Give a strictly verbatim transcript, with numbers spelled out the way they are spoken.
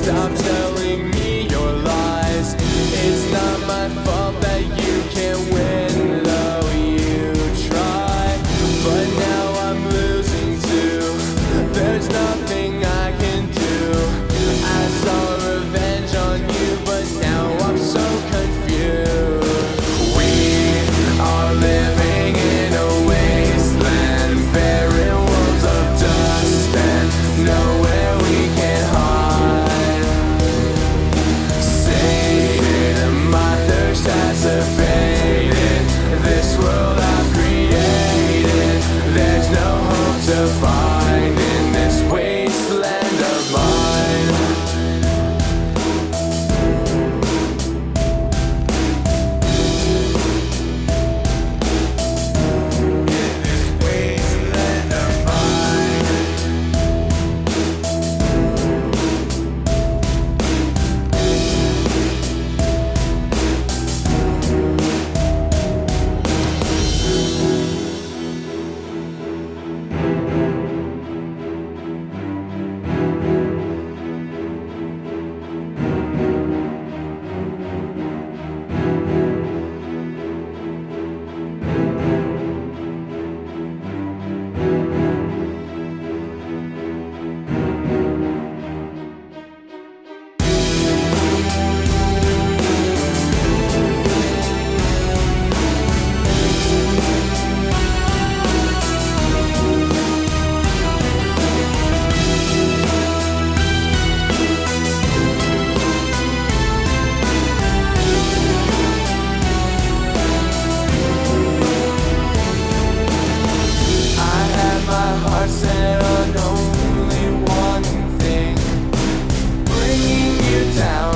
Stop telling me your lies. It's not my fault that you can't win, though you try. But now I'm losing too. There's nothing I can do. I saw revenge on you, but now I'm so confused. We are living in a wasteland, barren worlds of dust and nowhere we can hide. Sated, my thirst has abated. This world I've created, there's no hope to find in this wasteland of mine. In this wasteland of mine. Set on only one thing, bringing you down.